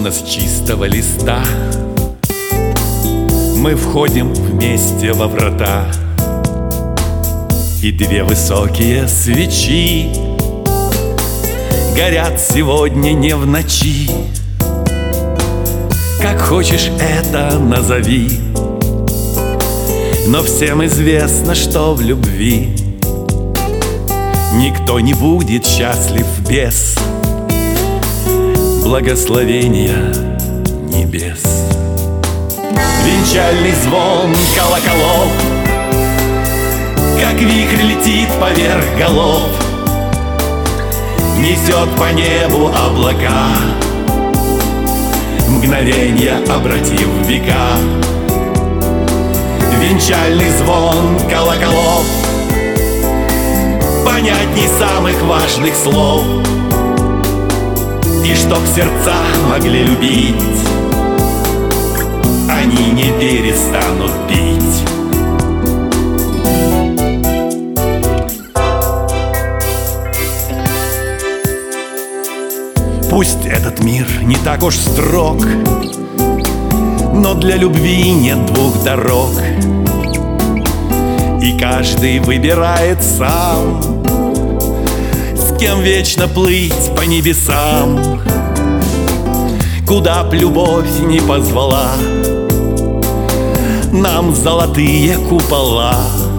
словно с чистого листа, мы входим вместе во врата, и две высокие свечи горят сегодня не в ночи. Как хочешь это назови, но всем известно, что в любви никто не будет счастлив без благословения небес. Венчальный звон колоколов, как вихрь летит поверх голов, несет по небу облака, мгновенья обратив в века. Венчальный звон колоколов понятней самых важных слов, и чтоб сердца могли любить, они не перестанут бить. Пусть этот мир не так уж строг, но для любви нет двух дорог, и каждый выбирает сам, с кем вечно плыть по небесам. Куда б любовь не позвала, нам золотые купола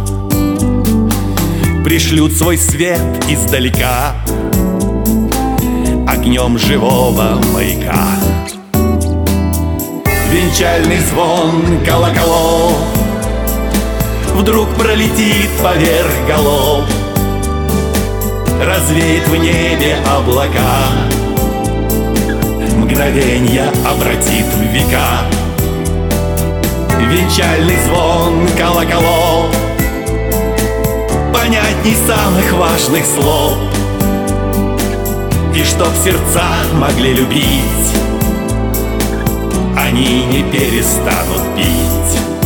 пришлют свой свет издалека, огнем живого маяка. Венчальный звон колоколов вдруг пролетит поверх голов, развеет в небе облака, мгновенья обратит в века. Венчальный звон колоколов понятней самых важных слов, и чтоб сердца могли любить, они не перестанут бить.